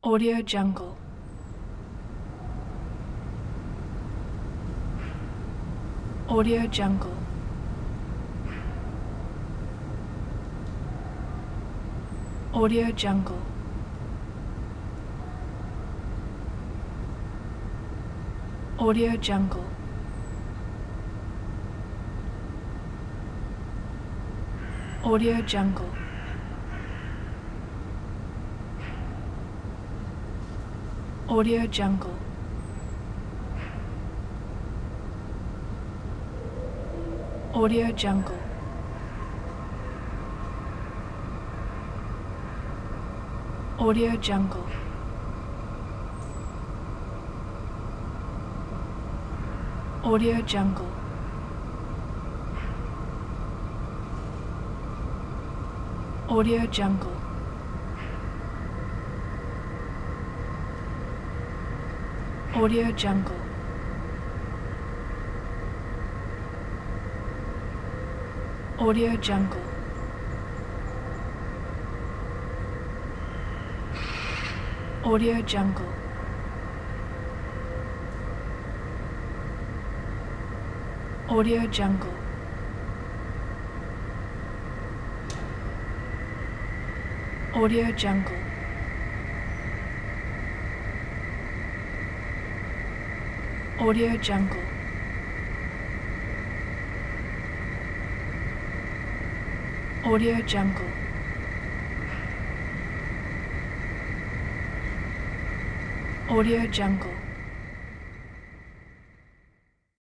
Audio Jungle. Audio Jungle. Audio Jungle. Audio Jungle. Audio Jungle. Audio Jungle. Audio Jungle. Audio Jungle. Audio Jungle. Audio Jungle. Audio Jungle. Audio Jungle. Audio Jungle. Audio Jungle. Audio Jungle. Audio Jungle. Audio Jungle. Audio Jungle.